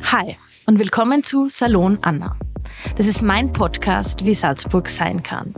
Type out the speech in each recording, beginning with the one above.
Hi und willkommen zu Salon Anna. Das ist mein Podcast, wie Salzburg sein kann.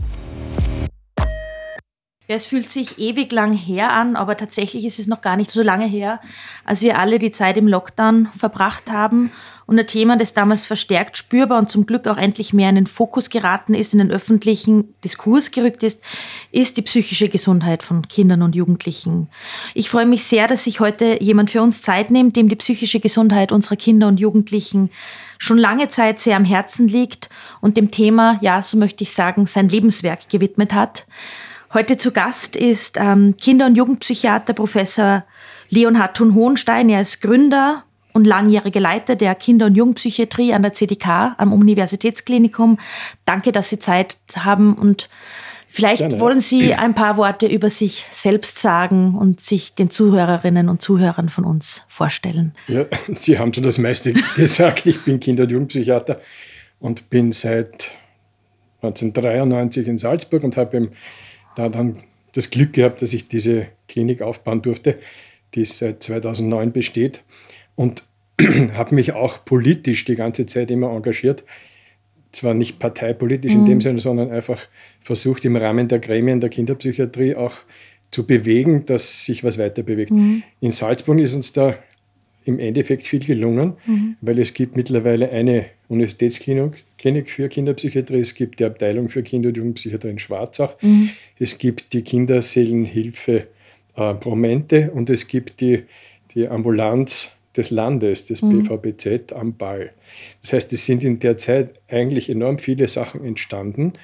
Ja, es fühlt sich ewig lang her an, aber tatsächlich ist es noch gar nicht so lange her, als wir alle die Zeit im Lockdown verbracht haben und ein Thema, das damals verstärkt spürbar und zum Glück auch endlich mehr in den Fokus geraten ist, in den öffentlichen Diskurs gerückt ist die psychische Gesundheit von Kindern und Jugendlichen. Ich freue mich sehr, dass sich heute jemand für uns Zeit nimmt, dem die psychische Gesundheit unserer Kinder und Jugendlichen schon lange Zeit sehr am Herzen liegt und dem Thema, ja, so möchte ich sagen, sein Lebenswerk gewidmet hat. Heute zu Gast ist Kinder- und Jugendpsychiater Professor Leonhard Thun-Hohenstein. Er ist Gründer und langjähriger Leiter der Kinder- und Jugendpsychiatrie an der CDK am Universitätsklinikum. Danke, dass Sie Zeit haben und vielleicht Gerne. Wollen Sie ein paar Worte über sich selbst sagen und sich den Zuhörerinnen und Zuhörern von uns vorstellen. Ja, Sie haben schon das meiste gesagt. Ich bin Kinder- und Jugendpsychiater und bin seit 1993 in Salzburg und habe da dann das Glück gehabt, dass ich diese Klinik aufbauen durfte, die seit 2009 besteht, und habe mich auch politisch die ganze Zeit immer engagiert. Zwar nicht parteipolitisch in dem Sinne, sondern einfach versucht, im Rahmen der Gremien der Kinderpsychiatrie auch zu bewegen, dass sich was weiter bewegt. In Salzburg ist uns da im Endeffekt viel gelungen, weil es gibt mittlerweile eine Universitätsklinik für Kinderpsychiatrie, es gibt die Abteilung für Kinder- und Jugendpsychiatrie in Schwarzach, es gibt die Kinderseelenhilfe Promente und es gibt die Ambulanz des Landes, des BVBZ am Ball. Das heißt, es sind in der Zeit eigentlich enorm viele Sachen entstanden,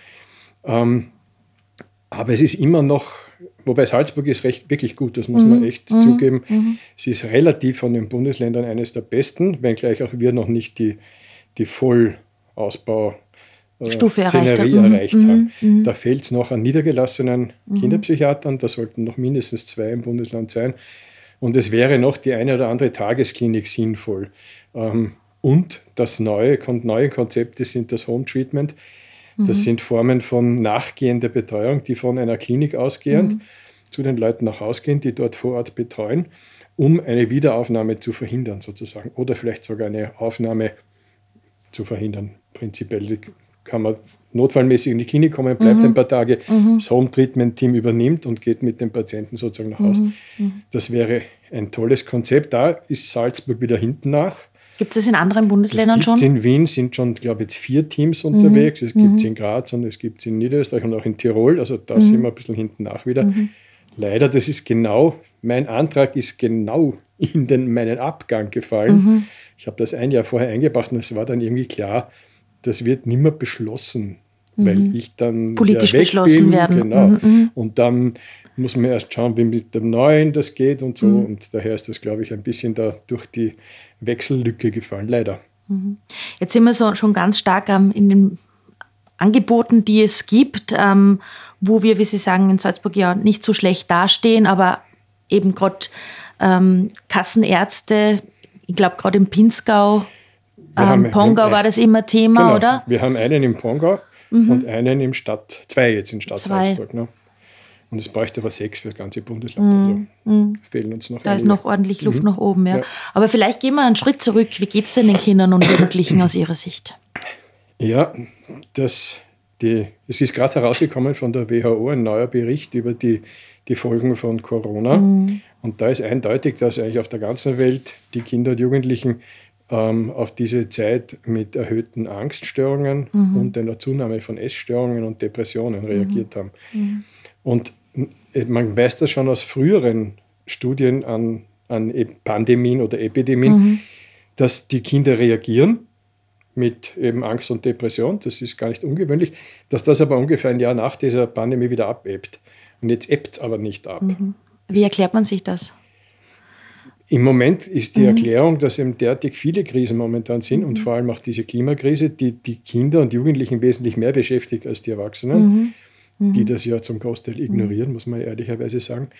aber es ist immer noch, wobei Salzburg ist wirklich gut, das muss man echt zugeben. Es ist relativ von den Bundesländern eines der besten, wenngleich auch wir noch nicht die Vollausbau-Szenerie erreicht haben. Da fehlt es noch an niedergelassenen Kinderpsychiatern, da sollten noch mindestens 2 im Bundesland sein. Und es wäre noch die eine oder andere Tagesklinik sinnvoll. Und das neue Konzepte sind das Home Treatment. Das sind Formen von nachgehender Betreuung, die von einer Klinik ausgehend zu den Leuten nach Hause gehen, die dort vor Ort betreuen, um eine Wiederaufnahme zu verhindern sozusagen. Oder vielleicht sogar eine Aufnahme zu verhindern. Prinzipiell kann man notfallmäßig in die Klinik kommen, bleibt ein paar Tage, das Home-Treatment-Team übernimmt und geht mit dem Patienten sozusagen nach Hause. Das wäre ein tolles Konzept. Da ist Salzburg wieder hinten nach. Gibt es in anderen Bundesländern schon? In Wien sind schon, glaube ich, jetzt 4 Teams unterwegs. Es gibt es in Graz und es gibt es in Niederösterreich und auch in Tirol. Also da sind wir ein bisschen hinten nach wieder. Leider, das ist genau, mein Antrag ist genau in meinen Abgang gefallen. Ich habe das ein Jahr vorher eingebracht und es war dann irgendwie klar, das wird nicht mehr beschlossen, weil ich dann politisch beschlossen werden. Genau. Und dann muss man erst schauen, wie mit dem Neuen das geht und so. Und daher ist das, glaube ich, ein bisschen da durch die Wechsellücke gefallen, leider. Jetzt sind wir schon ganz stark in den Angeboten, die es gibt, wo wir, wie Sie sagen, in Salzburg ja nicht so schlecht dastehen, aber eben gerade Kassenärzte, ich glaube gerade im Pinzgau, Pongau war das immer Thema, genau, oder? Wir haben einen im Pongau und einen im zwei jetzt in Stadt Salzburg. Ne? Und es bräuchte aber 6 für das ganze Bundesland. Also fehlen uns noch. Da ist noch ordentlich Luft nach oben. Ja. Aber vielleicht gehen wir einen Schritt zurück. Wie geht es denn den Kindern und Jugendlichen aus Ihrer Sicht? Ja, es ist gerade herausgekommen von der WHO ein neuer Bericht über die Folgen von Corona. Und da ist eindeutig, dass eigentlich auf der ganzen Welt die Kinder und Jugendlichen auf diese Zeit mit erhöhten Angststörungen und einer Zunahme von Essstörungen und Depressionen reagiert haben. Und man weiß das schon aus früheren Studien an Pandemien oder Epidemien, dass die Kinder reagieren mit eben Angst und Depression. Das ist gar nicht ungewöhnlich, dass das aber ungefähr ein Jahr nach dieser Pandemie wieder abebbt. Und jetzt ebbt es aber nicht ab. Wie erklärt man sich das? Im Moment ist die Erklärung, dass eben derartig viele Krisen momentan sind und vor allem auch diese Klimakrise, die Kinder und Jugendlichen wesentlich mehr beschäftigt als die Erwachsenen, die das ja zum Großteil ignorieren, muss man ehrlicherweise sagen.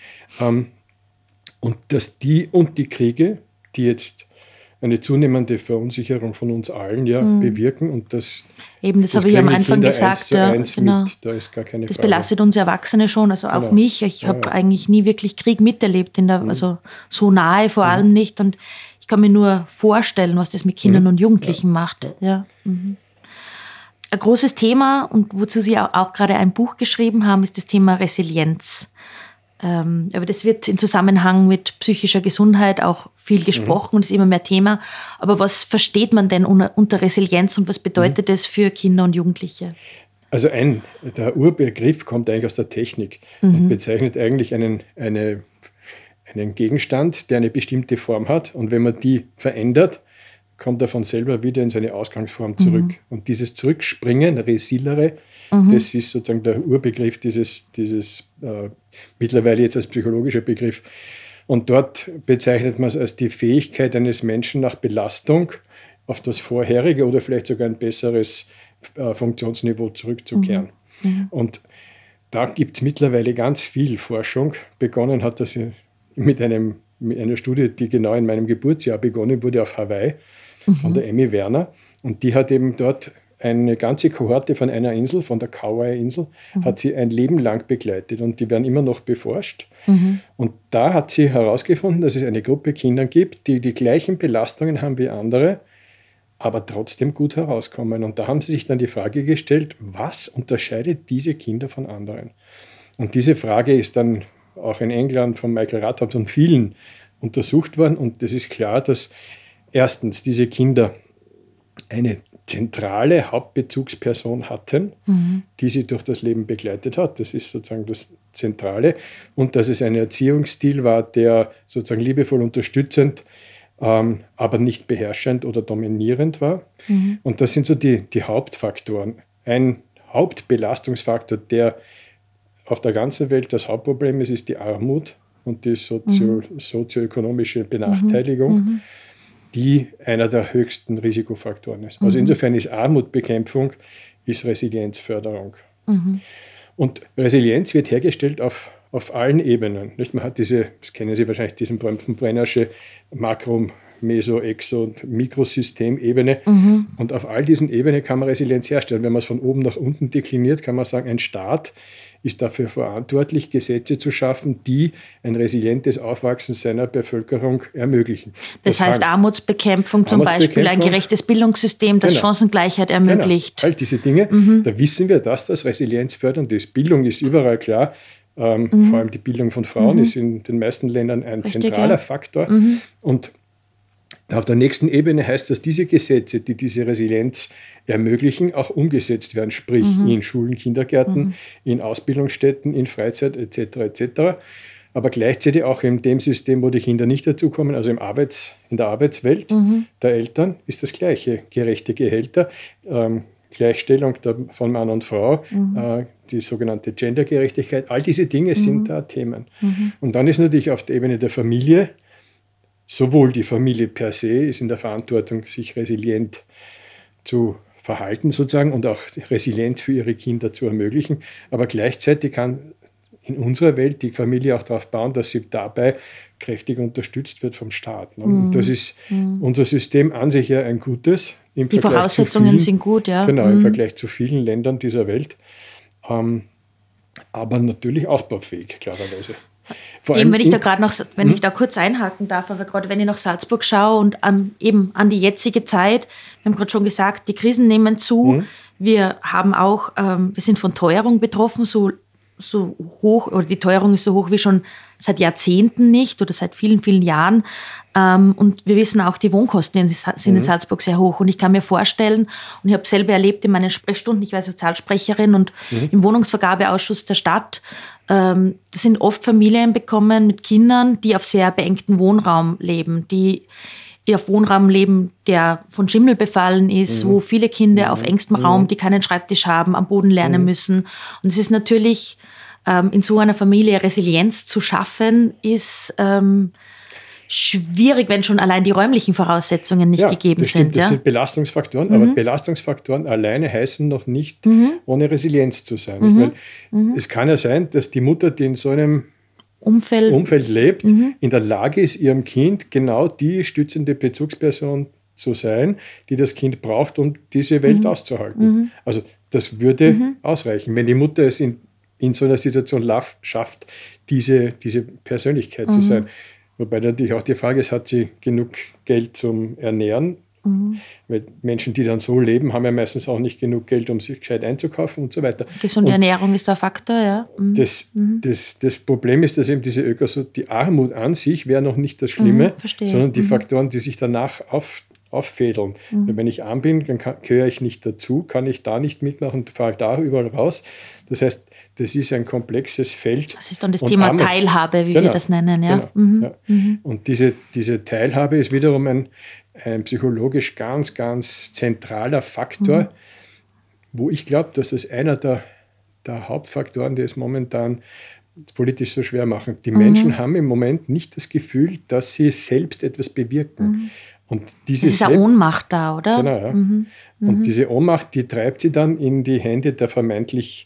Und dass die Kriege, die jetzt eine zunehmende Verunsicherung von uns allen bewirken und das habe ich am Anfang gesagt, genau. Da ist gar keine das Frage. belastet uns Erwachsene schon, also auch mich. Ich habe eigentlich nie wirklich Krieg miterlebt, also so nahe vor allem nicht. Und ich kann mir nur vorstellen, was das mit Kindern und Jugendlichen macht. Ja. Mhm. Ein großes Thema und wozu Sie auch gerade ein Buch geschrieben haben, ist das Thema Resilienz. Aber das wird in Zusammenhang mit psychischer Gesundheit auch viel gesprochen und ist immer mehr Thema. Aber was versteht man denn unter Resilienz und was bedeutet das für Kinder und Jugendliche? Also der Urbegriff kommt eigentlich aus der Technik und bezeichnet eigentlich einen Gegenstand, der eine bestimmte Form hat. Und wenn man die verändert, kommt er von selber wieder in seine Ausgangsform zurück. Und dieses Zurückspringen, resilere, das ist sozusagen der Urbegriff dieses mittlerweile jetzt als psychologischer Begriff. Und dort bezeichnet man es als die Fähigkeit eines Menschen nach Belastung auf das vorherige oder vielleicht sogar ein besseres Funktionsniveau zurückzukehren. Und da gibt es mittlerweile ganz viel Forschung. Begonnen hat das mit einer Studie, die genau in meinem Geburtsjahr begonnen wurde auf Hawaii von der Emmy Werner. Und die hat eben dort eine ganze Kohorte von einer Insel, von der Kauai-Insel, hat sie ein Leben lang begleitet und die werden immer noch beforscht. Und da hat sie herausgefunden, dass es eine Gruppe Kinder gibt, die die gleichen Belastungen haben wie andere, aber trotzdem gut herauskommen. Und da haben sie sich dann die Frage gestellt, was unterscheidet diese Kinder von anderen? Und diese Frage ist dann auch in England von Michael Rathaus und vielen untersucht worden. Und es ist klar, dass erstens diese Kinder eine zentrale Hauptbezugsperson hatten, die sie durch das Leben begleitet hat. Das ist sozusagen das Zentrale. Und dass es ein Erziehungsstil war, der sozusagen liebevoll unterstützend, aber nicht beherrschend oder dominierend war. Und das sind so die Hauptfaktoren. Ein Hauptbelastungsfaktor, der auf der ganzen Welt das Hauptproblem ist die Armut und die sozioökonomische Benachteiligung, die einer der höchsten Risikofaktoren ist. Also insofern ist Armutbekämpfung, ist Resilienzförderung. Und Resilienz wird hergestellt auf allen Ebenen. Nicht? Man hat das kennen Sie wahrscheinlich, diesen Brennersche Makro-, Meso-, Exo- und Mikrosystemebene. Und auf all diesen Ebenen kann man Resilienz herstellen. Wenn man es von oben nach unten dekliniert, kann man sagen, ein Staat ist dafür verantwortlich, Gesetze zu schaffen, die ein resilientes Aufwachsen seiner Bevölkerung ermöglichen. Das heißt Armutsbekämpfung zum Beispiel, ein gerechtes Bildungssystem, das Chancengleichheit ermöglicht. All diese Dinge, da wissen wir, dass das resilienzfördernd ist. Bildung ist überall klar. Vor allem die Bildung von Frauen ist in den meisten Ländern ein zentraler Faktor. Und auf der nächsten Ebene heißt das, diese Gesetze, die diese Resilienz ermöglichen, auch umgesetzt werden, sprich in Schulen, Kindergärten, in Ausbildungsstätten, in Freizeit etc. etc. Aber gleichzeitig auch in dem System, wo die Kinder nicht dazukommen, also in der Arbeitswelt der Eltern, ist das Gleiche. Gerechte Gehälter, Gleichstellung von Mann und Frau, die sogenannte Gendergerechtigkeit, all diese Dinge sind da Themen. Und dann ist natürlich auf der Ebene der Familie, sowohl die Familie per se ist in der Verantwortung, sich resilient zu verhalten sozusagen und auch resilient für ihre Kinder zu ermöglichen, aber gleichzeitig kann in unserer Welt die Familie auch darauf bauen, dass sie dabei kräftig unterstützt wird vom Staat. Und das ist unser System an sich ja ein gutes. Die Voraussetzungen sind gut, ja. Genau, im Vergleich zu vielen Ländern dieser Welt. Aber natürlich ausbaufähig, klarerweise. Eben, wenn ich da gerade noch, wenn ich da kurz einhaken darf, aber gerade wenn ich nach Salzburg schaue und eben an die jetzige Zeit, wir haben gerade schon gesagt, die Krisen nehmen zu. Wir haben auch, wir sind von Teuerung betroffen, so hoch, oder die Teuerung ist so hoch wie schon seit Jahrzehnten nicht oder seit vielen, vielen Jahren. Und wir wissen auch, die Wohnkosten sind in Salzburg sehr hoch. Und ich kann mir vorstellen, und ich habe selber erlebt in meinen Sprechstunden, ich war Sozialsprecherin und im Wohnungsvergabeausschuss der Stadt, das sind oft Familien bekommen mit Kindern, die auf sehr beengten Wohnraum leben, die auf Wohnraum leben, der von Schimmel befallen ist, wo viele Kinder auf engstem Raum, die keinen Schreibtisch haben, am Boden lernen müssen. Und es ist natürlich, in so einer Familie Resilienz zu schaffen, ist schwierig, wenn schon allein die räumlichen Voraussetzungen nicht gegeben sind. Das sind Belastungsfaktoren, aber Belastungsfaktoren alleine heißen noch nicht, ohne Resilienz zu sein. Weil es kann ja sein, dass die Mutter, die in so einem Umfeld lebt, in der Lage ist, ihrem Kind genau die stützende Bezugsperson zu sein, die das Kind braucht, um diese Welt auszuhalten. Also das würde ausreichen, wenn die Mutter es in so einer Situation schafft, diese Persönlichkeit zu sein. Wobei natürlich auch die Frage ist, hat sie genug Geld zum Ernähren? Weil Menschen, die dann so leben, haben ja meistens auch nicht genug Geld, um sich gescheit einzukaufen und so weiter. Gesunde Ernährung ist ein Faktor, ja. Das Problem ist, dass eben die Armut an sich wäre noch nicht das Schlimme, sondern die Faktoren, die sich danach auffädeln. Weil wenn ich arm bin, dann gehöre ich nicht dazu, kann ich da nicht mitmachen und falle da überall raus. Das heißt, das ist ein komplexes Feld. Das ist dann das Thema Teilhabe, wie wir das nennen. Ja. Genau, ja. Und diese Teilhabe ist wiederum ein psychologisch ganz, ganz zentraler Faktor, wo ich glaube, dass das einer der Hauptfaktoren, die es momentan politisch so schwer machen. Die Menschen haben im Moment nicht das Gefühl, dass sie selbst etwas bewirken. Und es ist eine Ohnmacht da, oder? Genau, ja. Und diese Ohnmacht, die treibt sie dann in die Hände der vermeintlich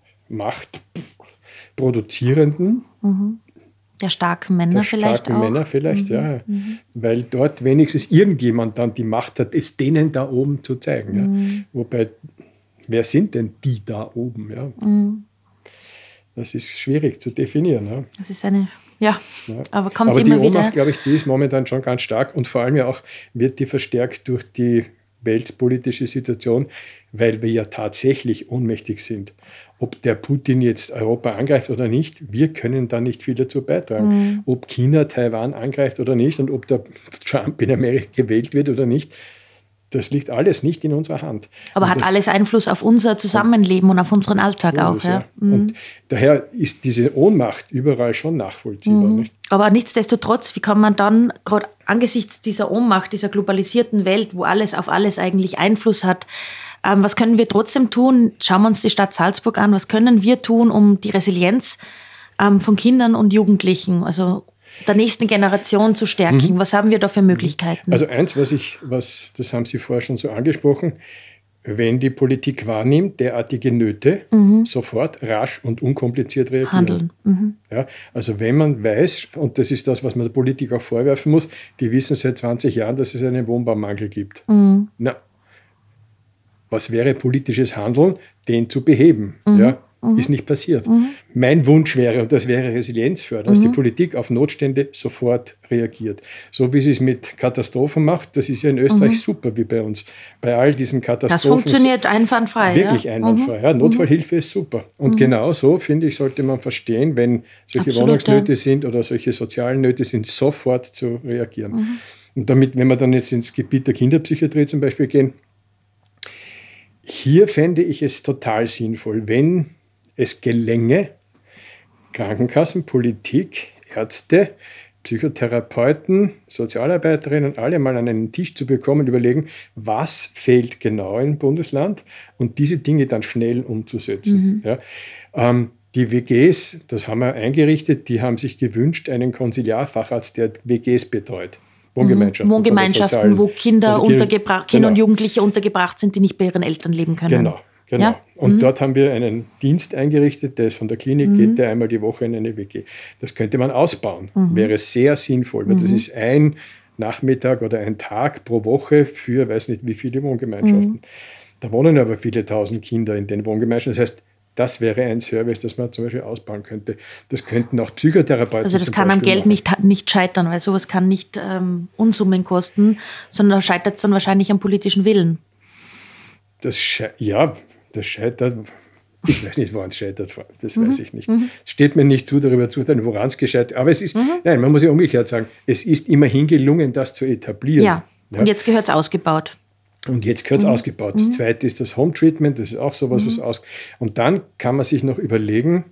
Machtproduzierenden. Der starken Männer vielleicht auch. Ja. Weil dort wenigstens irgendjemand dann die Macht hat, es denen da oben zu zeigen. Ja. Wobei, wer sind denn die da oben? Ja. Das ist schwierig zu definieren. Ja. Das ist aber kommt immer wieder. Aber die Ohnmacht, glaube ich, die ist momentan schon ganz stark und vor allem ja auch wird die verstärkt durch die weltpolitische Situation, weil wir ja tatsächlich ohnmächtig sind. Ob der Putin jetzt Europa angreift oder nicht, wir können da nicht viel dazu beitragen. Ob China Taiwan angreift oder nicht und ob der Trump in Amerika gewählt wird oder nicht, das liegt alles nicht in unserer Hand. Aber hat alles Einfluss auf unser Zusammenleben und auf unseren Alltag so auch. Ja. Und daher ist diese Ohnmacht überall schon nachvollziehbar. Nicht? Aber nichtsdestotrotz, wie kann man dann, gerade angesichts dieser Ohnmacht, dieser globalisierten Welt, wo alles auf alles eigentlich Einfluss hat, was können wir trotzdem tun? Schauen wir uns die Stadt Salzburg an. Was können wir tun, um die Resilienz von Kindern und Jugendlichen, also der nächsten Generation zu stärken? Was haben wir da für Möglichkeiten? Also eins, das haben Sie vorher schon so angesprochen, wenn die Politik wahrnimmt, derartige Nöte, sofort, rasch und unkompliziert reagieren. Handeln. Ja, also wenn man weiß, und das ist das, was man der Politik auch vorwerfen muss, die wissen seit 20 Jahren, dass es einen Wohnbaumangel gibt. Na, was wäre politisches Handeln, den zu beheben? Ja, ist nicht passiert. Mein Wunsch wäre, und das wäre Resilienz fördern, dass die Politik auf Notstände sofort reagiert. So wie sie es mit Katastrophen macht, das ist ja in Österreich super, wie bei uns. Bei all diesen Katastrophen. Das funktioniert einwandfrei. Wirklich einwandfrei. Ja, Notfallhilfe ist super. Und genau so, finde ich, sollte man verstehen, wenn solche Wohnungsnöte sind oder solche sozialen Nöte sind, sofort zu reagieren. Und damit, wenn wir dann jetzt ins Gebiet der Kinderpsychiatrie zum Beispiel gehen, hier fände ich es total sinnvoll, wenn es gelänge, Krankenkassen, Politik, Ärzte, Psychotherapeuten, Sozialarbeiterinnen, alle mal an einen Tisch zu bekommen, überlegen, was fehlt genau im Bundesland und diese Dinge dann schnell umzusetzen. Ja. Die WGs, das haben wir eingerichtet, die haben sich gewünscht, einen Konsiliarfacharzt, der WGs betreut. Wohngemeinschaften, wo Kinder und Jugendliche untergebracht sind, die nicht bei ihren Eltern leben können. Genau. Ja? Und dort haben wir einen Dienst eingerichtet, der ist von der Klinik, geht der einmal die Woche in eine WG. Das könnte man ausbauen, wäre sehr sinnvoll, weil das ist ein Nachmittag oder ein Tag pro Woche für, weiß nicht wie viele Wohngemeinschaften. Da wohnen aber viele tausend Kinder in den Wohngemeinschaften. Das heißt, das wäre ein Service, das man zum Beispiel ausbauen könnte. Das könnten auch Psychotherapeuten. Also das kann am Geld nicht scheitern, weil sowas kann nicht Unsummen kosten, sondern da scheitert es dann wahrscheinlich am politischen Willen. Das scheitert, ich weiß nicht, woran es scheitert, das weiß ich nicht. Es steht mir nicht zu, darüber zu urteilen, woran es gescheitert ist. Aber es ist, nein, man muss ja umgekehrt sagen, es ist immerhin gelungen, das zu etablieren. Ja, und jetzt gehört es ausgebaut. Das zweite ist das Home Treatment, das ist auch sowas, was und dann kann man sich noch überlegen,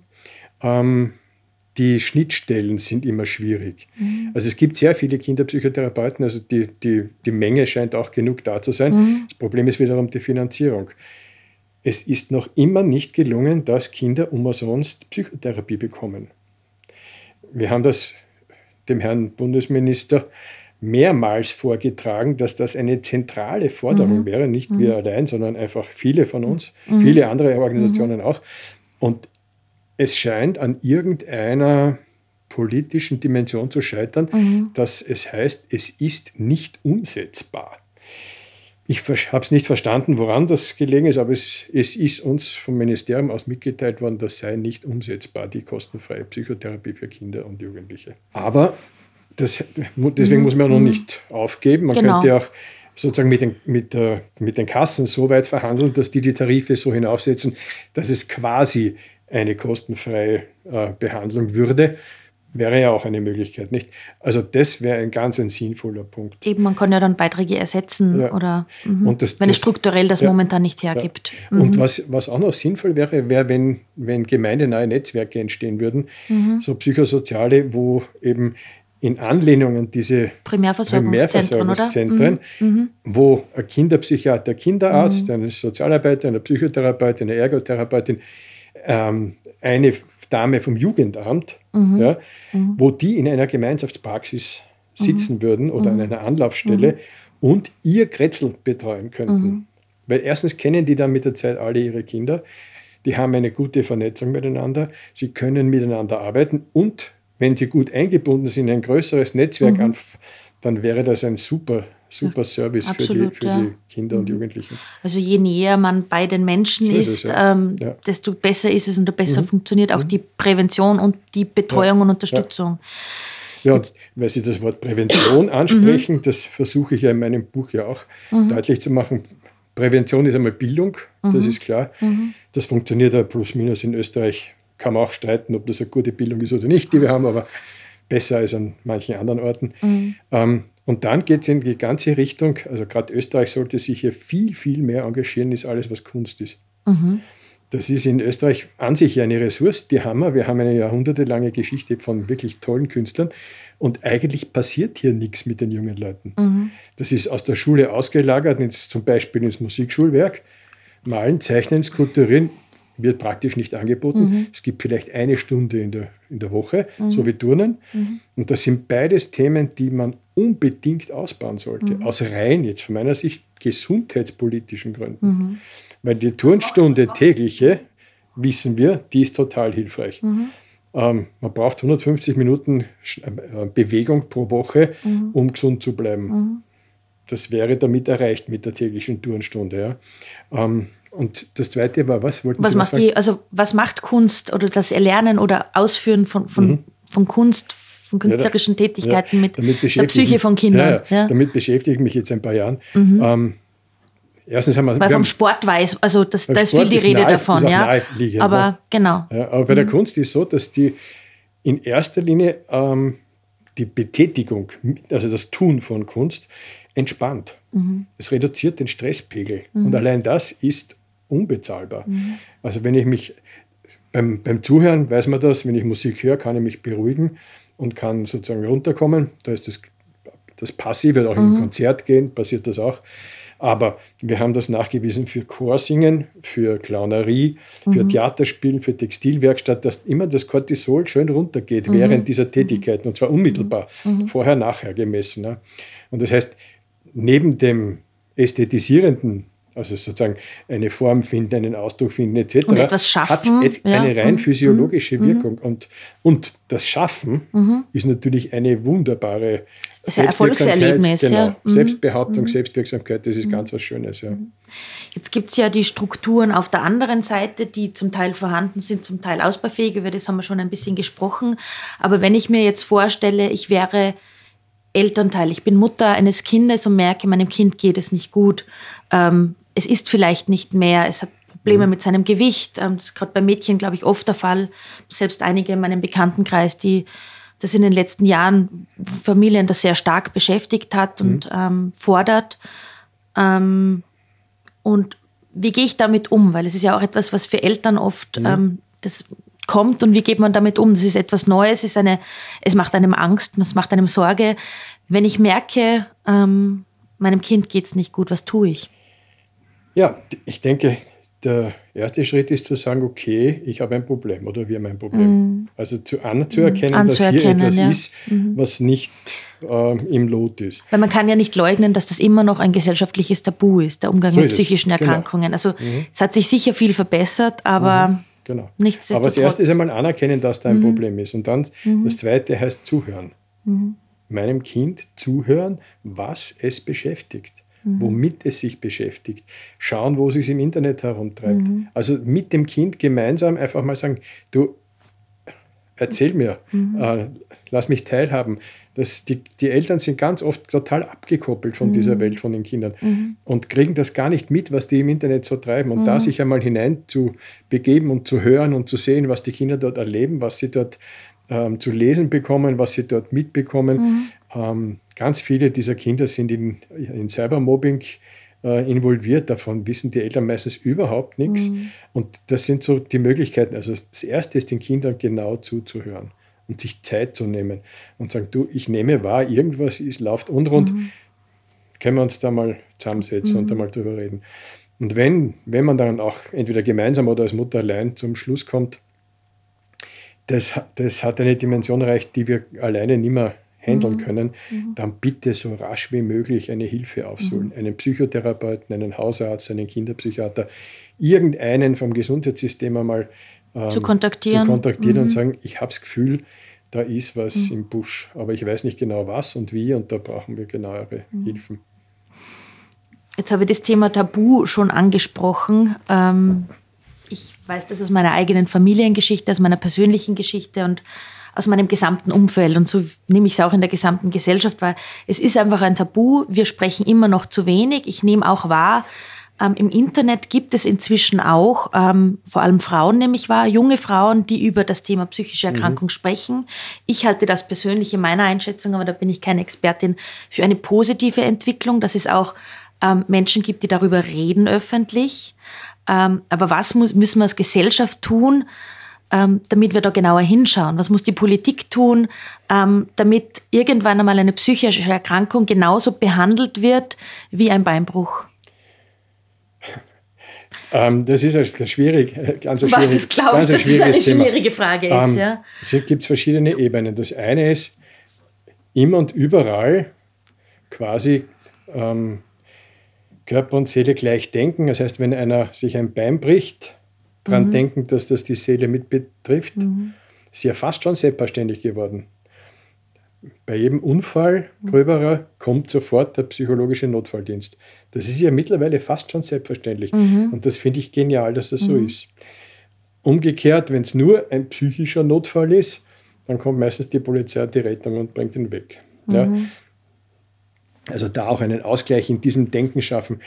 die Schnittstellen sind immer schwierig. Also es gibt sehr viele Kinderpsychotherapeuten, also die Menge scheint auch genug da zu sein. Das Problem ist wiederum die Finanzierung. Es ist noch immer nicht gelungen, dass Kinder umsonst Psychotherapie bekommen. Wir haben das dem Herrn Bundesminister mehrmals vorgetragen, dass das eine zentrale Forderung wäre, nicht wir allein, sondern einfach viele von uns, viele andere Organisationen auch. Und es scheint an irgendeiner politischen Dimension zu scheitern, dass es heißt, es ist nicht umsetzbar. Ich habe es nicht verstanden, woran das gelegen ist, aber es ist uns vom Ministerium aus mitgeteilt worden, das sei nicht umsetzbar, die kostenfreie Psychotherapie für Kinder und Jugendliche. Aber deswegen muss man noch nicht aufgeben. Man könnte auch sozusagen mit den Kassen so weit verhandeln, dass die Tarife so hinaufsetzen, dass es quasi eine kostenfreie Behandlung würde. Wäre ja auch eine Möglichkeit, nicht? Also das wäre ein sinnvoller Punkt. Eben, man kann ja dann Beiträge ersetzen oder und wenn es strukturell das momentan nicht hergibt. Ja. Und was auch noch sinnvoll wäre, wenn gemeindenahe Netzwerke entstehen würden, so psychosoziale, wo eben in Anlehnung an diese Primärversorgungszentren, wo ein Kinderpsychiater, Kinderarzt, eine Sozialarbeiter, eine Psychotherapeutin, eine Ergotherapeutin, eine Dame vom Jugendamt, wo die in einer Gemeinschaftspraxis sitzen würden oder an einer Anlaufstelle und ihr Kretzel betreuen könnten. Weil erstens kennen die dann mit der Zeit alle ihre Kinder, die haben eine gute Vernetzung miteinander, sie können miteinander arbeiten und wenn sie gut eingebunden sind in ein größeres Netzwerk, dann wäre das ein super Service absolut, für die Kinder und Jugendlichen. Also je näher man bei den Menschen ist, desto besser ist es und besser funktioniert auch die Prävention und die Betreuung und Unterstützung. Ja, weil Sie das Wort Prävention ansprechen, das versuche ich ja in meinem Buch ja auch deutlich zu machen. Prävention ist einmal Bildung, das ist klar. Das funktioniert ja plus minus in Österreich. Kann man auch streiten, ob das eine gute Bildung ist oder nicht, die wir haben, aber besser als an manchen anderen Orten. Und dann geht es in die ganze Richtung, also gerade Österreich sollte sich hier viel, viel mehr engagieren, ist alles, was Kunst ist. Das ist in Österreich an sich ja eine Ressource, die haben wir. Wir haben eine jahrhundertelange Geschichte von wirklich tollen Künstlern und eigentlich passiert hier nichts mit den jungen Leuten. Das ist aus der Schule ausgelagert, zum Beispiel ins Musikschulwerk, Malen, Zeichnen, Skulpturieren, wird praktisch nicht angeboten. Es gibt vielleicht eine Stunde in der Woche, so wie Turnen. Und das sind beides Themen, die man unbedingt ausbauen sollte. Aus rein jetzt von meiner Sicht gesundheitspolitischen Gründen. Weil die Turnstunde tägliche, wissen wir, die ist total hilfreich. Man braucht 150 Minuten Bewegung pro Woche, um gesund zu bleiben. Das wäre damit erreicht mit der täglichen Turnstunde. Ja. Und das Zweite war, was macht Kunst oder das Erlernen oder Ausführen von Kunst, von künstlerischen Tätigkeiten mit der Psyche von Kindern? Damit beschäftige ich mich jetzt ein paar Jahren. Erstens haben wir... Weil vom Sport weiß, also da ist viel die Rede davon. Aber genau. Ja, aber bei der Kunst ist es so, dass die in erster Linie die Betätigung, also das Tun von Kunst, entspannt. Es reduziert den Stresspegel. Und allein das ist unbezahlbar. Also wenn ich mich beim Zuhören, weiß man das, wenn ich Musik höre, kann ich mich beruhigen und kann sozusagen runterkommen. Da ist das Passive, auch im Konzert gehen, passiert das auch. Aber wir haben das nachgewiesen für Chorsingen, für Clownerie, für Theaterspielen, für Textilwerkstatt, dass immer das Cortisol schön runtergeht während dieser Tätigkeiten und zwar unmittelbar, vorher, nachher gemessen. Ja. Und das heißt, neben dem ästhetisierenden, also sozusagen eine Form finden, einen Ausdruck finden etc., und etwas schaffen, hat eine rein physiologische Wirkung. Und das Schaffen ist natürlich eine wunderbare Erfolgserlebnis. Genau. Selbstbehauptung, Selbstwirksamkeit, das ist ganz was Schönes. Ja. Jetzt gibt es ja die Strukturen auf der anderen Seite, die zum Teil vorhanden sind, zum Teil ausbaufähig, über das haben wir schon ein bisschen gesprochen. Aber wenn ich mir jetzt vorstelle, ich wäre Elternteil, ich bin Mutter eines Kindes und merke, meinem Kind geht es nicht gut, es isst vielleicht nicht mehr, es hat Probleme mit seinem Gewicht. Das ist gerade bei Mädchen, glaube ich, oft der Fall. Selbst einige in meinem Bekanntenkreis, die das in den letzten Jahren Familien das sehr stark beschäftigt hat und fordert. Und wie gehe ich damit um? Weil es ist ja auch etwas, was für Eltern oft das kommt. Und wie geht man damit um? Das ist etwas Neues, es macht einem Angst, es macht einem Sorge. Wenn ich merke, meinem Kind geht es nicht gut, was tue ich? Ja, ich denke, der erste Schritt ist zu sagen, okay, ich habe ein Problem oder wir haben ein Problem. Also anzuerkennen, dass hier etwas ist, was nicht im Lot ist. Weil man kann ja nicht leugnen, dass das immer noch ein gesellschaftliches Tabu ist, der Umgang mit psychischen Erkrankungen. Also es hat sich sicher viel verbessert, aber nichtsdestotrotz. Aber das Erste ist einmal anerkennen, dass da ein Problem ist. Und dann das Zweite heißt zuhören. Meinem Kind zuhören, was es beschäftigt. Womit es sich beschäftigt. Schauen, wo es sich im Internet herumtreibt. Also mit dem Kind gemeinsam einfach mal sagen, du, erzähl mir, lass mich teilhaben. Die Eltern sind ganz oft total abgekoppelt von dieser Welt, von den Kindern und kriegen das gar nicht mit, was die im Internet so treiben. Und da sich einmal hinein zu begeben und zu hören und zu sehen, was die Kinder dort erleben, was sie dort zu lesen bekommen, was sie dort mitbekommen. Ganz viele dieser Kinder sind in Cybermobbing involviert. Davon wissen die Eltern meistens überhaupt nichts. Und das sind so die Möglichkeiten. Also das Erste ist, den Kindern genau zuzuhören und sich Zeit zu nehmen und sagen, du, ich nehme wahr, irgendwas läuft unrund, können wir uns da mal zusammensetzen und da mal drüber reden. Und wenn man dann auch entweder gemeinsam oder als Mutter allein zum Schluss kommt, das hat eine Dimension erreicht, die wir alleine nicht mehr handeln können, dann bitte so rasch wie möglich eine Hilfe aufsuchen. Einen Psychotherapeuten, einen Hausarzt, einen Kinderpsychiater, irgendeinen vom Gesundheitssystem einmal zu kontaktieren und sagen, ich habe das Gefühl, da ist was im Busch, aber ich weiß nicht genau was und wie und da brauchen wir genauere Hilfen. Jetzt habe ich das Thema Tabu schon angesprochen. Ich weiß das aus meiner eigenen Familiengeschichte, aus meiner persönlichen Geschichte und aus meinem gesamten Umfeld. Und so nehme ich es auch in der gesamten Gesellschaft, weil es ist einfach ein Tabu. Wir sprechen immer noch zu wenig. Ich nehme auch wahr, im Internet gibt es inzwischen auch, vor allem Frauen nehme ich wahr, junge Frauen, die über das Thema psychische Erkrankung sprechen. Ich halte das persönlich in meiner Einschätzung, aber da bin ich keine Expertin, für eine positive Entwicklung, dass es auch Menschen gibt, die darüber reden öffentlich. Aber was müssen wir als Gesellschaft tun, damit wir da genauer hinschauen? Was muss die Politik tun, damit irgendwann einmal eine psychische Erkrankung genauso behandelt wird wie ein Beinbruch? Das ist ganz schwierig. Das glaube ich, dass das eine schwierige Frage ist. Ja. Es gibt verschiedene Ebenen. Das eine ist, immer und überall quasi Körper und Seele gleich denken. Das heißt, wenn einer sich ein Bein bricht, dran denken, dass das die Seele mit betrifft, ist ja fast schon selbstverständlich geworden. Bei jedem Unfall, gröberer, kommt sofort der psychologische Notfalldienst. Das ist ja mittlerweile fast schon selbstverständlich. Und das finde ich genial, dass das so ist. Umgekehrt, wenn es nur ein psychischer Notfall ist, dann kommt meistens die Polizei, die Rettung und bringt ihn weg. Ja? Also da auch einen Ausgleich in diesem Denken schaffen.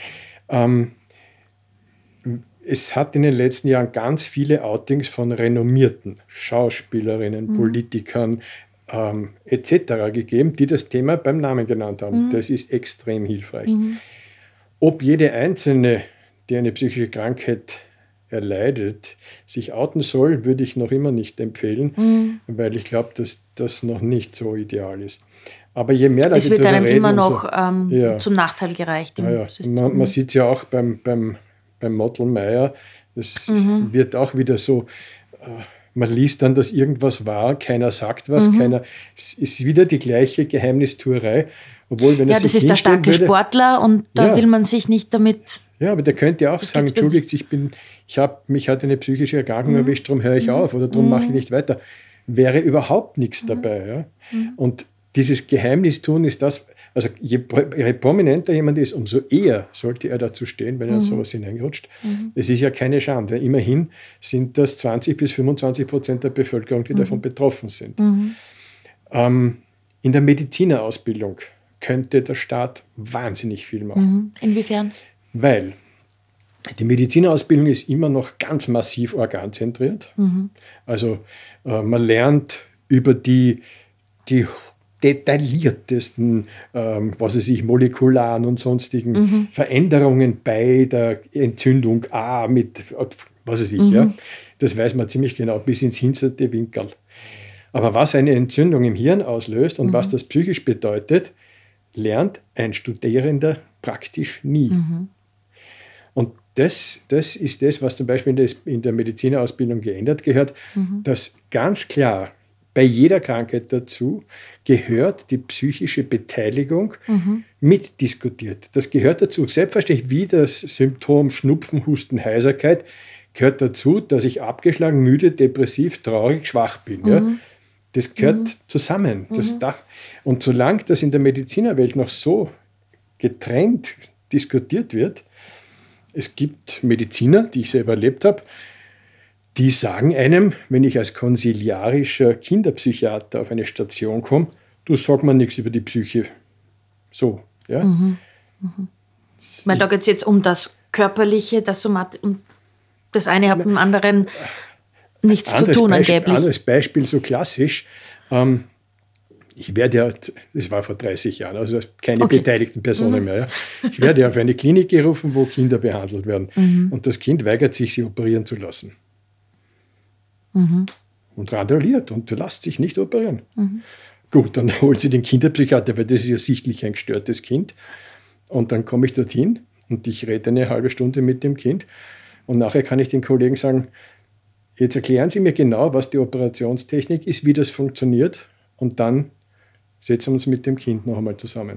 Es hat in den letzten Jahren ganz viele Outings von renommierten Schauspielerinnen, Politikern, etc. gegeben, die das Thema beim Namen genannt haben. Das ist extrem hilfreich. Ob jede Einzelne, die eine psychische Krankheit erleidet, sich outen soll, würde ich noch immer nicht empfehlen, weil ich glaube, dass das noch nicht so ideal ist. Aber je mehr Leute es wird einem reden, immer noch zum Nachteil gereicht im System. Man sieht es ja auch beim Mottelmeier, das wird auch wieder so, man liest dann, dass irgendwas war, keiner sagt was, es ist wieder die gleiche Geheimnistuerei. Obwohl, wenn das ist der starke Sportler und da will man sich nicht damit... Ja, aber der könnte ja auch sagen, entschuldigt, mich hat eine psychische Erkrankung erwischt, darum höre ich auf oder darum mache ich nicht weiter. Wäre überhaupt nichts dabei. Ja? Und dieses Geheimnistun ist das, also je prominenter jemand ist, umso eher sollte er dazu stehen, wenn er in sowas hineinrutscht. Es ist ja keine Schande. Immerhin sind das 20-25% der Bevölkerung, die davon betroffen sind. In der Medizinerausbildung könnte der Staat wahnsinnig viel machen. Inwiefern? Weil die Medizinerausbildung ist immer noch ganz massiv organzentriert. Also man lernt über die detailliertesten, molekularen und sonstigen Veränderungen bei der Entzündung mit, ja. Das weiß man ziemlich genau, bis ins hinterste Winkel. Aber was eine Entzündung im Hirn auslöst und was das psychisch bedeutet, lernt ein Studierender praktisch nie. Und das ist das, was zum Beispiel in der Medizinerausbildung geändert gehört, dass ganz klar bei jeder Krankheit dazu gehört die psychische Beteiligung mitdiskutiert. Das gehört dazu. Selbstverständlich wie das Symptom Schnupfen, Husten, Heiserkeit gehört dazu, dass ich abgeschlagen, müde, depressiv, traurig, schwach bin. Ja? Das gehört zusammen. Und solange das in der Medizinerwelt noch so getrennt diskutiert wird, es gibt Mediziner, die ich selber erlebt habe, die sagen einem, wenn ich als konsiliarischer Kinderpsychiater auf eine Station komme, du sag mir nichts über die Psyche. So, ja. Weil da geht es jetzt um das Körperliche, das Somat, um das eine hat mit dem anderen nichts zu tun, angeblich. Anderes Beispiel, so klassisch. Ich werde ja, das war vor 30 Jahren, also keine beteiligten Personen mehr. Ja. Ich werde ja auf eine Klinik gerufen, wo Kinder behandelt werden. Und das Kind weigert sich, sie operieren zu lassen. Und randaliert und lässt sich nicht operieren. Gut, dann holt sie den Kinderpsychiater, weil das ist ja sichtlich ein gestörtes Kind. Und dann komme ich dorthin und ich rede eine halbe Stunde mit dem Kind. Und nachher kann ich den Kollegen sagen, jetzt erklären Sie mir genau, was die Operationstechnik ist, wie das funktioniert. Und dann setzen wir uns mit dem Kind noch einmal zusammen.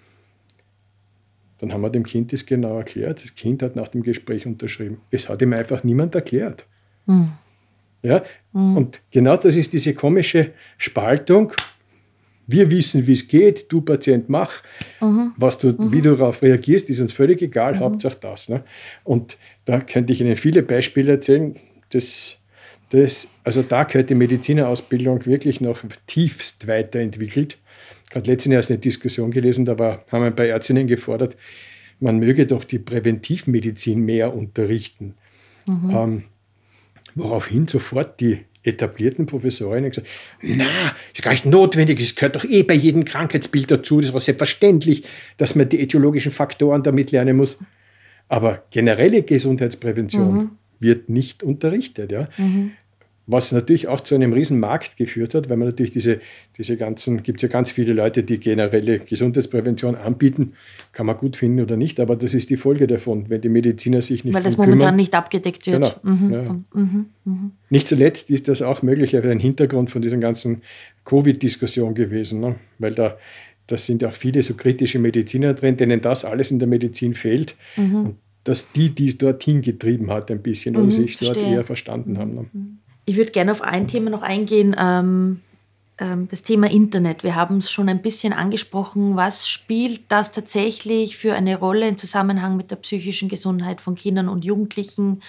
Dann haben wir dem Kind das genau erklärt. Das Kind hat nach dem Gespräch unterschrieben. Es hat ihm einfach niemand erklärt. Ja? Und genau das ist diese komische Spaltung. Wir wissen, wie es geht, du Patient mach, wie du darauf reagierst, ist uns völlig egal, Hauptsache das. Ne? Und da könnte ich Ihnen viele Beispiele erzählen. Also da gehört die Medizinerausbildung wirklich noch tiefst weiterentwickelt. Ich habe letztens erst eine Diskussion gelesen, da haben ein paar Ärztinnen gefordert, man möge doch die Präventivmedizin mehr unterrichten. Woraufhin sofort die etablierten Professorinnen gesagt, na, ist gar nicht notwendig, es gehört doch bei jedem Krankheitsbild dazu, das ist auch selbstverständlich, dass man die etiologischen Faktoren damit lernen muss. Aber generelle Gesundheitsprävention wird nicht unterrichtet. Ja? Was natürlich auch zu einem riesen Markt geführt hat, weil man natürlich gibt es ja ganz viele Leute, die generelle Gesundheitsprävention anbieten, kann man gut finden oder nicht, aber das ist die Folge davon, wenn die Mediziner sich nicht weil das momentan nicht abgedeckt wird. Genau. Nicht zuletzt ist das auch möglicherweise ein Hintergrund von dieser ganzen Covid-Diskussion gewesen, ne? Weil da sind auch viele so kritische Mediziner drin, denen das alles in der Medizin fehlt. Und dass die es dorthin getrieben hat ein bisschen oder sich dort eher verstanden haben. Ne? Ich würde gerne auf ein Thema noch eingehen, das Thema Internet. Wir haben es schon ein bisschen angesprochen. Was spielt das tatsächlich für eine Rolle im Zusammenhang mit der psychischen Gesundheit von Kindern und Jugendlichen?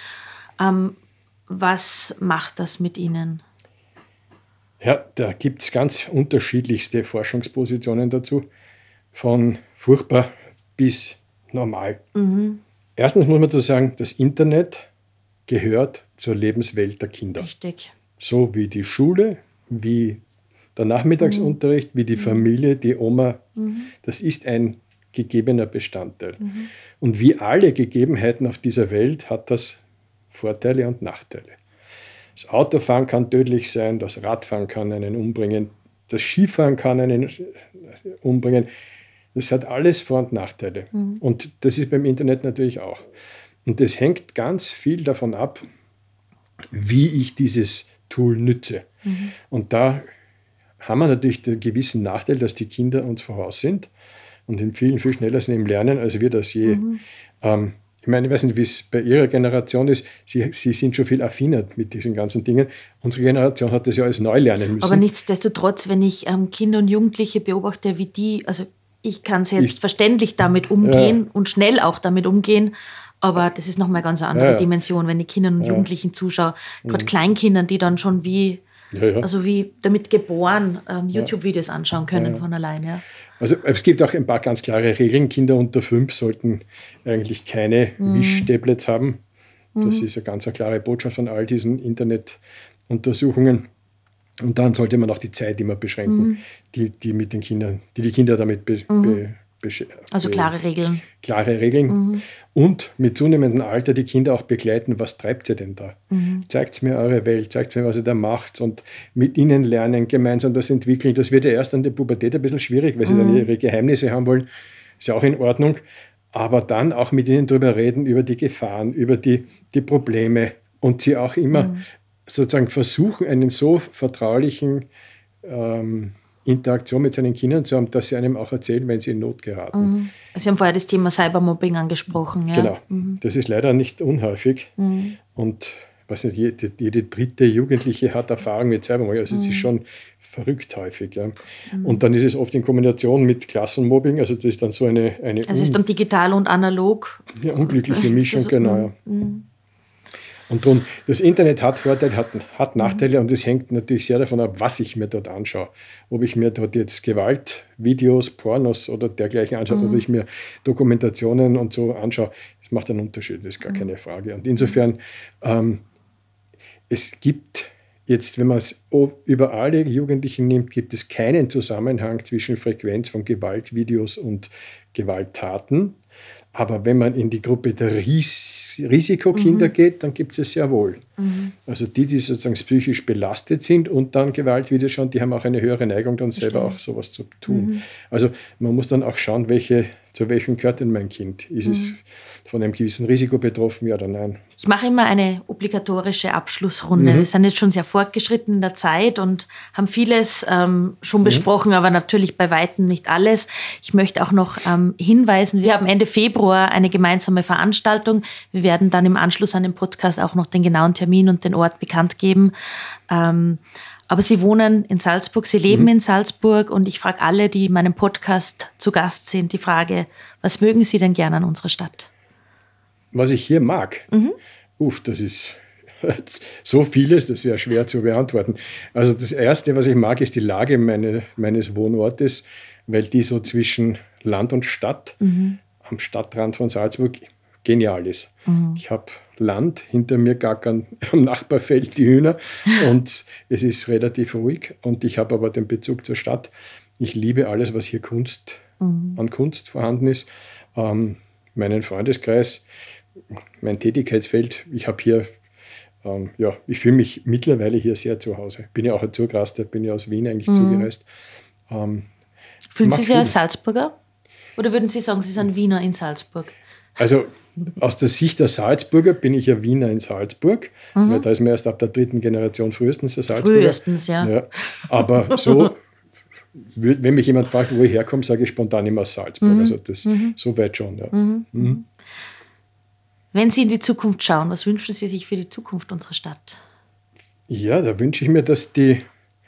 Was macht das mit ihnen? Ja, da gibt es ganz unterschiedlichste Forschungspositionen dazu, von furchtbar bis normal. Erstens muss man dazu sagen, das Internet gehört zur Lebenswelt der Kinder. Richtig. So wie die Schule, wie der Nachmittagsunterricht, wie die Familie, die Oma. Das ist ein gegebener Bestandteil. Und wie alle Gegebenheiten auf dieser Welt hat das Vorteile und Nachteile. Das Autofahren kann tödlich sein, das Radfahren kann einen umbringen, das Skifahren kann einen umbringen. Das hat alles Vor- und Nachteile. Und das ist beim Internet natürlich auch. Und das hängt ganz viel davon ab, wie ich dieses Tool nütze. Und da haben wir natürlich den gewissen Nachteil, dass die Kinder uns voraus sind und in viel schneller sind im Lernen, als wir das je. Ich meine, ich weiß nicht, wie es bei Ihrer Generation ist. Sie sind schon viel affiner mit diesen ganzen Dingen. Unsere Generation hat das ja alles neu lernen müssen. Aber nichtsdestotrotz, wenn ich Kinder und Jugendliche beobachte, wie die, also ich kann selbstverständlich damit umgehen und schnell auch damit umgehen, aber das ist nochmal eine ganz andere Dimension, wenn ich Kindern und Jugendlichen zuschaue, gerade Kleinkindern, die dann schon also wie damit geboren YouTube-Videos anschauen können von allein. Ja. Also es gibt auch ein paar ganz klare Regeln. Kinder unter 5 sollten eigentlich keine Wischtablets haben. Das ist eine ganz klare Botschaft von all diesen Internetuntersuchungen. Und dann sollte man auch die Zeit immer beschränken, die die Kinder damit also klare Regeln. Klare Regeln. Und mit zunehmendem Alter die Kinder auch begleiten, was treibt ihr denn da? Zeigt mir eure Welt, zeigt mir, was ihr da macht und mit ihnen lernen, gemeinsam das entwickeln. Das wird ja erst an der Pubertät ein bisschen schwierig, weil sie dann ihre Geheimnisse haben wollen. Ist ja auch in Ordnung. Aber dann auch mit ihnen drüber reden, über die Gefahren, über die Probleme und sie auch immer sozusagen versuchen, einen so vertraulichen Interaktion mit seinen Kindern zu haben, dass sie einem auch erzählen, wenn sie in Not geraten. Sie haben vorher das Thema Cybermobbing angesprochen. Ja? Genau, das ist leider nicht unhäufig. Und weiß nicht, jede dritte Jugendliche hat Erfahrung mit Cybermobbing. Also es ist schon verrückt häufig. Ja. Und dann ist es oft in Kombination mit Klassenmobbing. Also das ist dann so eine es ist dann digital und analog. Ja, unglückliche Mischung, genau. Ja. Und darum, das Internet hat Vorteile, hat Nachteile und es hängt natürlich sehr davon ab, was ich mir dort anschaue. Ob ich mir dort jetzt Gewaltvideos, Pornos oder dergleichen anschaue, ob ich mir Dokumentationen und so anschaue, das macht einen Unterschied, das ist gar keine Frage. Und insofern, es gibt jetzt, wenn man es über alle Jugendlichen nimmt, gibt es keinen Zusammenhang zwischen Frequenz von Gewaltvideos und Gewalttaten. Aber wenn man in die Gruppe der Risikokinder geht, dann gibt es es sehr wohl. Also die sozusagen psychisch belastet sind und dann Gewaltvideos schauen, die haben auch eine höhere Neigung, dann selber auch sowas zu tun. Also man muss dann auch schauen, zu welchem gehört denn mein Kind? Ist es von einem gewissen Risiko betroffen, ja oder nein? Ich mache immer eine obligatorische Abschlussrunde. Wir sind jetzt schon sehr fortgeschritten in der Zeit und haben vieles schon besprochen, aber natürlich bei Weitem nicht alles. Ich möchte auch noch hinweisen, wir haben Ende Februar eine gemeinsame Veranstaltung. Wir werden dann im Anschluss an den Podcast auch noch den genauen Termin und den Ort bekannt geben. Aber Sie wohnen in Salzburg, Sie leben in Salzburg und ich frage alle, die in meinem Podcast zu Gast sind, die Frage, was mögen Sie denn gerne an unserer Stadt? Was ich hier mag? Das ist so vieles, das wäre schwer zu beantworten. Also das Erste, was ich mag, ist die Lage meines Wohnortes, weil die so zwischen Land und Stadt, am Stadtrand von Salzburg, genial ist. Ich habe Land, hinter mir gackern am Nachbarfeld die Hühner und es ist relativ ruhig und ich habe aber den Bezug zur Stadt. Ich liebe alles, was hier an Kunst vorhanden ist. Meinen Freundeskreis, mein Tätigkeitsfeld, ich habe hier, ich fühle mich mittlerweile hier sehr zu Hause. Bin ja auch ein Zugraster, bin ja aus Wien eigentlich zugereist. Fühlen Sie sich als Salzburger? Oder würden Sie sagen, Sie sind Wiener in Salzburg? Also aus der Sicht der Salzburger bin ich ja Wiener in Salzburg, weil da ist man erst ab der 3. Generation frühestens der Salzburger. Frühestens, ja. Aber so, wenn mich jemand fragt, wo ich herkomme, sage ich spontan immer aus Salzburg. Also das so weit schon. Ja. Wenn Sie in die Zukunft schauen, was wünschen Sie sich für die Zukunft unserer Stadt? Ja, da wünsche ich mir, dass die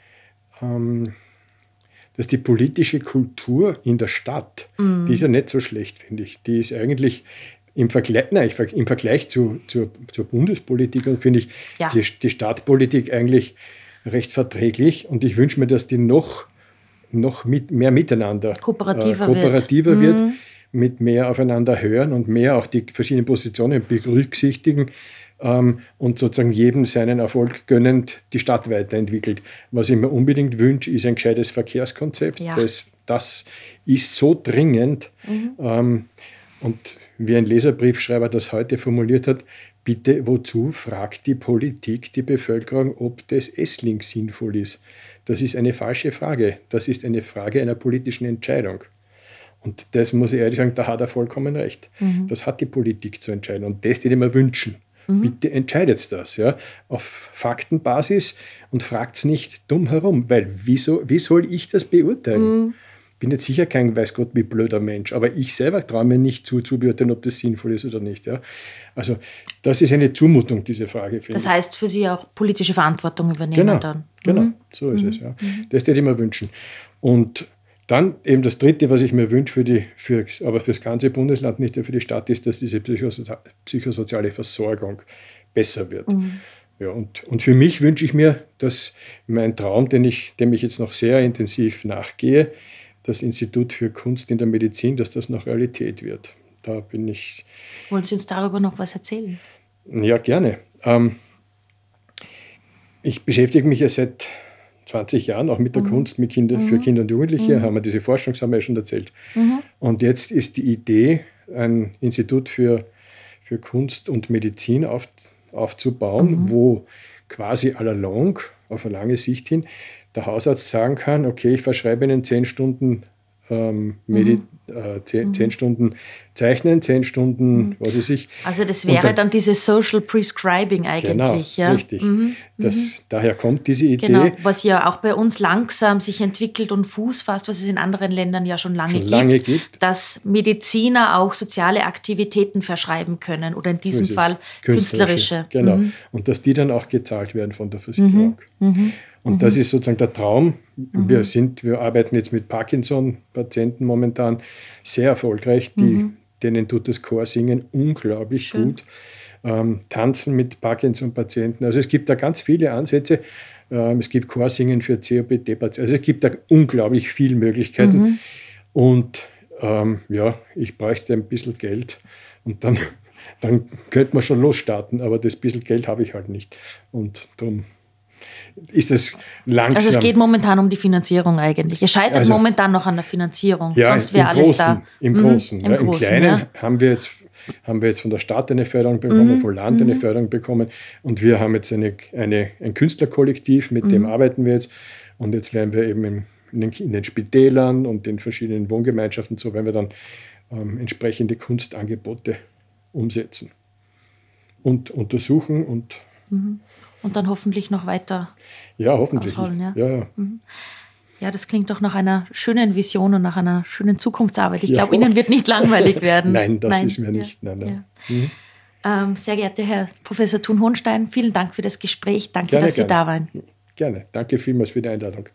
politische Kultur in der Stadt, die ist ja nicht so schlecht, finde ich. Die ist eigentlich im Vergleich zur Bundespolitik, und finde ich die Stadtpolitik eigentlich recht verträglich. Und ich wünsche mir, dass die noch mehr miteinander kooperativer wird, mit mehr aufeinander hören und mehr auch die verschiedenen Positionen berücksichtigen und sozusagen jedem seinen Erfolg gönnend die Stadt weiterentwickelt. Was ich mir unbedingt wünsche, ist ein gescheites Verkehrskonzept. Ja. Das ist so dringend. Und wie ein Leserbriefschreiber das heute formuliert hat, bitte, wozu fragt die Politik die Bevölkerung, ob das S-Link sinnvoll ist? Das ist eine falsche Frage. Das ist eine Frage einer politischen Entscheidung. Und das muss ich ehrlich sagen, da hat er vollkommen recht. Das hat die Politik zu entscheiden. Und das, die mir wünschen. Bitte entscheidet das, ja, auf Faktenbasis und fragt es nicht dumm herum, weil wie soll ich das beurteilen? Bin jetzt sicher kein, weiß Gott, wie blöder Mensch, aber ich selber traue mir nicht zu beurteilen, ob das sinnvoll ist oder nicht. Ja. Also das ist eine Zumutung, diese Frage. Das heißt für Sie auch politische Verantwortung übernehmen dann? Genau, so ist es. Ja. Das würde ich mir wünschen. Und dann eben das Dritte, was ich mir wünsche, aber für das ganze Bundesland, nicht nur für die Stadt, ist, dass diese psychosoziale Versorgung besser wird. Ja, und für mich wünsche ich mir, dass mein Traum, dem ich jetzt noch sehr intensiv nachgehe, das Institut für Kunst in der Medizin, dass das noch Realität wird. Da bin ich. Wollen Sie uns darüber noch was erzählen? Ja, gerne. Ich beschäftige mich ja seit 20 Jahren auch mit der Kunst für Kinder und Jugendliche, haben wir diese Forschungsarbeit schon erzählt. Und jetzt ist die Idee, ein Institut für Kunst und Medizin aufzubauen, wo quasi à la longue, auf eine lange Sicht hin, der Hausarzt sagen kann, okay, ich verschreibe Ihnen 10 Stunden 10 Stunden Zeichnen, 10 Stunden, was weiß ich. Also das wäre dann dieses Social Prescribing eigentlich. Genau, richtig. Daher kommt diese Idee. Genau, was ja auch bei uns langsam sich entwickelt und Fuß fasst, was es in anderen Ländern ja schon lange gibt, dass Mediziner auch soziale Aktivitäten verschreiben können oder in diesem Fall künstlerische. Genau, und dass die dann auch gezahlt werden von der Versicherung. Und das ist sozusagen der Traum. Wir arbeiten jetzt mit Parkinson-Patienten momentan sehr erfolgreich. Denen tut das Chorsingen unglaublich gut. Tanzen mit Parkinson-Patienten. Also es gibt da ganz viele Ansätze. Es gibt Chorsingen für COPD-Patienten. Also es gibt da unglaublich viele Möglichkeiten. Und ich bräuchte ein bisschen Geld und dann könnte man schon losstarten, aber das bisschen Geld habe ich halt nicht. Und darum ist es langsam. Also es geht momentan um die Finanzierung eigentlich. Es scheitert momentan noch an der Finanzierung, sonst wäre alles da. Im Großen. Im Kleinen haben wir jetzt von der Stadt eine Förderung bekommen, vom Land eine Förderung bekommen und wir haben jetzt ein Künstlerkollektiv, mit dem arbeiten wir jetzt und jetzt werden wir eben in den Spitälern und in verschiedenen Wohngemeinschaften so, werden wir dann entsprechende Kunstangebote umsetzen und untersuchen und dann hoffentlich noch weiter ausrollen. Ja. Ja, das klingt doch nach einer schönen Vision und nach einer schönen Zukunftsarbeit. Ich glaube, Ihnen wird nicht langweilig werden. Nein, das ist mir nicht. Nein. Sehr geehrter Herr Professor Thun-Hohenstein, vielen Dank für das Gespräch. Danke, dass Sie da waren. Gerne. Danke vielmals für die Einladung.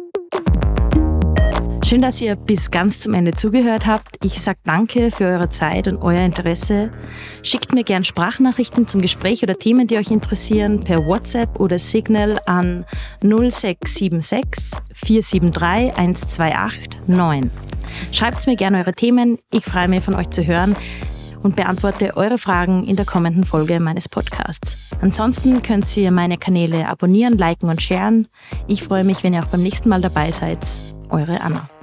Schön, dass ihr bis ganz zum Ende zugehört habt. Ich sage danke für eure Zeit und euer Interesse. Schickt mir gern Sprachnachrichten zum Gespräch oder Themen, die euch interessieren, per WhatsApp oder Signal an 0676 473 128 9. Schreibt mir gerne eure Themen. Ich freue mich, von euch zu hören und beantworte eure Fragen in der kommenden Folge meines Podcasts. Ansonsten könnt ihr meine Kanäle abonnieren, liken und sharen. Ich freue mich, wenn ihr auch beim nächsten Mal dabei seid. Eure Anna.